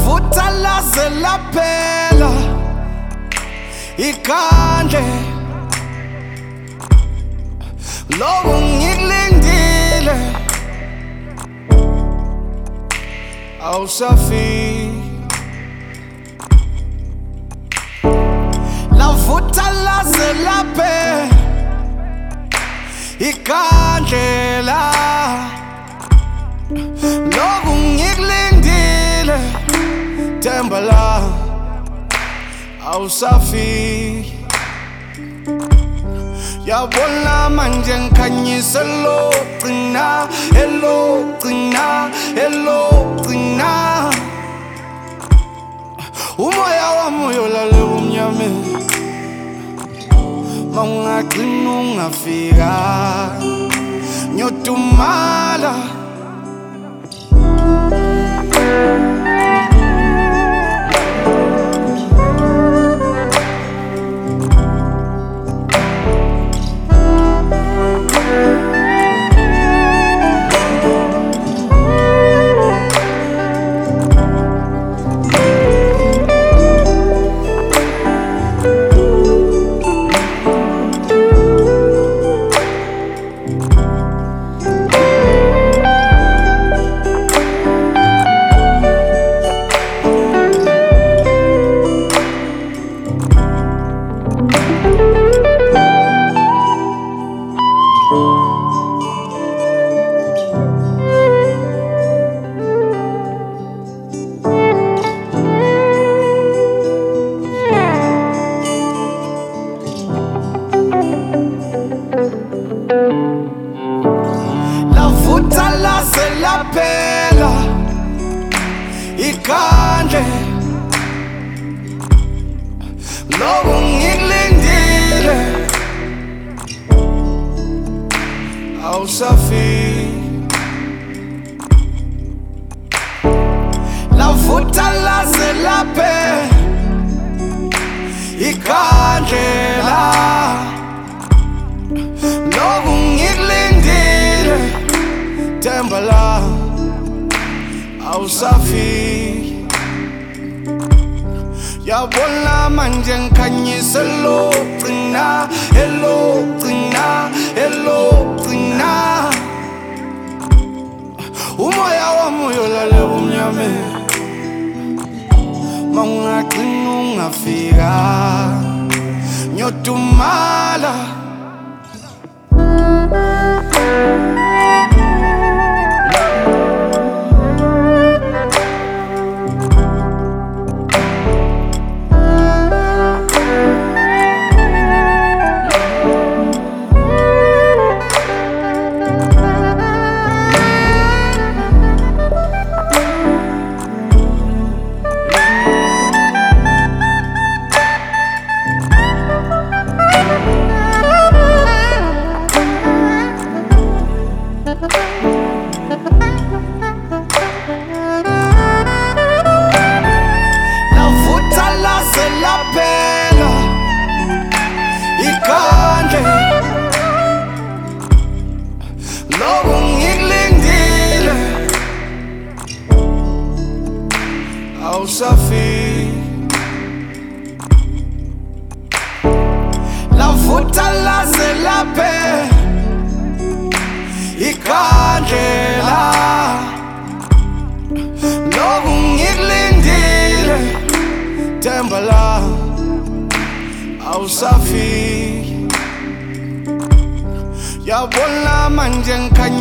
Lavutha laze laphela ikhandle loku ngikulindile awusafiki. Lavutha laze laphela ikhandlela loku ngikulindile themba la awusafiki. Yabona manje ngikhanyisa elogcina elogcina elogcina umoya wami uyolala ebumnyameni mawungagcina ungafika ngiyotumala. Lavutha laze laphela ikhandle loku ngikulindile awusafiki. Lavutha laze laphela ikhandlela loku ngikulindile themba la awusafiki. Yabona manje ngikhanyisa elogcina elogcina elogcina umoya wami uyolala ebumnyameni mawungagcina ungafika ngiyotumala. Lavutha laze laphela ikhandle loku ngikulindile awusafiki. Lavutha laze laphela ikhandlela loku ngikulindile themba la awusafiki. Yabona manje ngikhanyisa